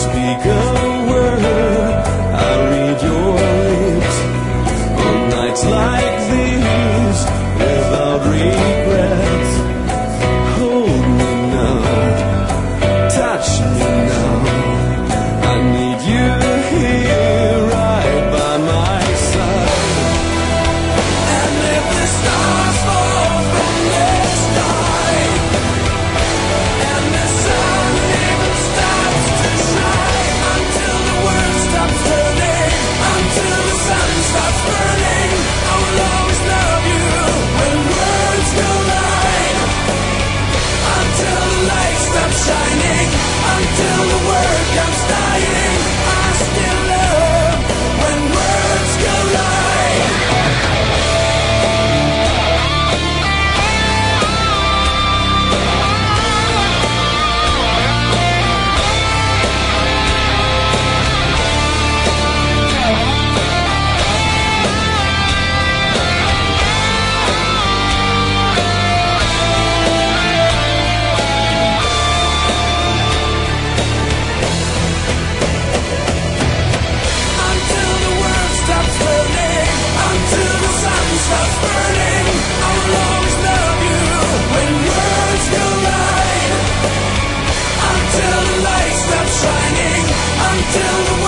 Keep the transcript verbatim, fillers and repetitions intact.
speak a word, I read your lips. On nights like these, without regrets, hold me now, touch me now. I need you here, right by my side. And if the stars fall from the sky, and the sun even stops to shine, until the world stops turning, until the sun stops burning, I will always love you when worlds collide. Until the light stops shining, until the world comes dying, I still love when worlds collide. Until the world stops turning, until the sun stops burning, I will always love you when worlds collide. Until the light stops shining, until the